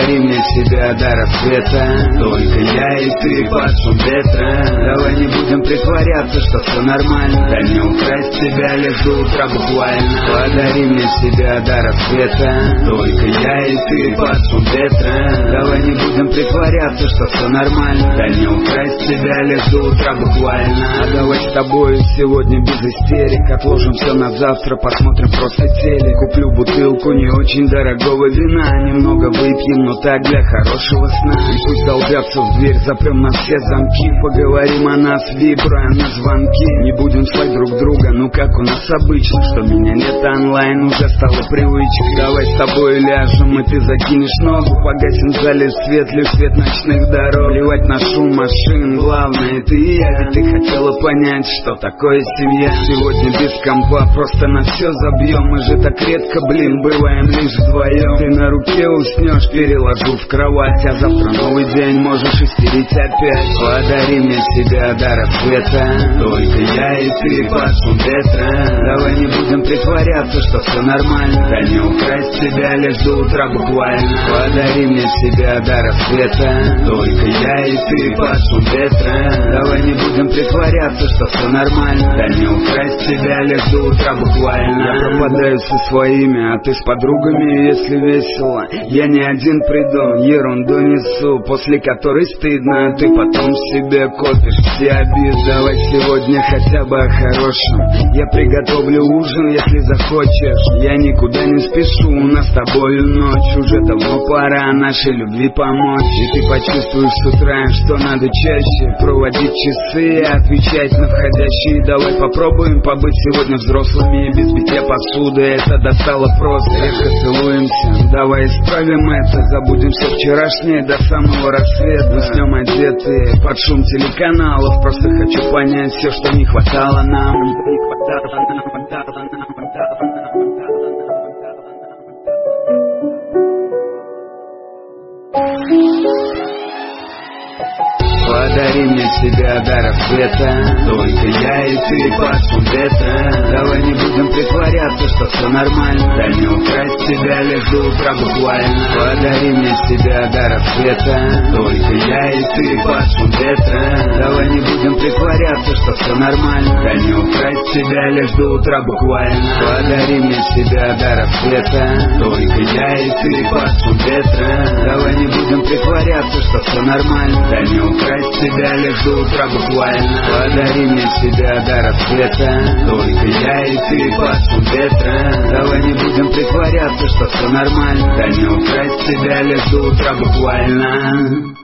Подари мне себя до рассвета, только я и ты под шум ветра. Давай не будем притворяться, что все нормально, да не украсть тебя лишь до утра буквально. Подари мне себя до рассвета, только я и ты под шум ветра. Давай не будем притворяться, что все нормально, да не украсть тебя лишь до утра буквально. А давай с тобой сегодня без истерик, отложим все на завтра, посмотрим просто телек. Куплю бутылку не очень дорогого вина, немного выпьем, но так для хорошего сна. И пусть долбятся в дверь, запрем на все замки, поговорим о нас, вибруя на звонки. Не будем слать друг друга, ну как у нас обычно, что меня нет онлайн, уже стало привычкой. Давай с тобой ляжем, и ты закинешь ногу, погасим в зале свет, лишь свет ночных дорог. Плевать на шум машин, главное ты и я, ведь ты хотела понять, что такое семья. Сегодня без компа, просто на все забьем, мы же так редко, блин, бываем лишь вдвоем. Ты на руке уснешь, переложу в кровать, а завтра новый день, можешь истерить опять. Подари мне себя до рассвета, только я и ты под шум ветра. Давай не будем притворяться, что все нормально, да не украсть тебя лишь до утра буквально. Подари мне себя до рассвета, только я и ты под шум ветра. Давай не будем притворяться, что все нормально, да не украсть тебя лишь до утра буквально. Я пропадаю со своими, а ты с подругами, если весело. Я не один приду, ерунду несу, после которой стыдно, а ты потом себе копишь все обиды. Давай сегодня хотя бы о хорошем, я приготовлю ужин, если захочешь. Я никуда не спешу, у нас с тобою ночь, уже давно пора нашей любви помочь. И ты почувствуешь с утра, что надо чаще проводить часы и отвечать на входящие. Давай попробуем побыть сегодня взрослыми и без битья посуды, это достало просто. Редко целуемся, давай исправим это, забудем все вчерашнее до самого рассвета. Уснем одетые под шум телеканалов, просто хочу понять все, что не хватало нам. Подари мне себя до рассвета, только я и ты под шум ветра. Давай не будем притворяться, что все нормально, да не украсть тебя лишь до утра буквально. Подари мне себя до рассвета, только я и ты под шум ветра. Давай не будем притворяться, что все нормально, да не украсть тебя лишь до утра буквально. Подари мне себя до рассвета, только я и ты под шум ветра. Давай не будем притворяться, что все нормально, да не украсть тебя лишь до утра буквально. Подари мне себя до рассвета, только я и ты под шум ветра. Давай не будем притворяться, что все нормально, да не украсть тебя лишь до утра буквально.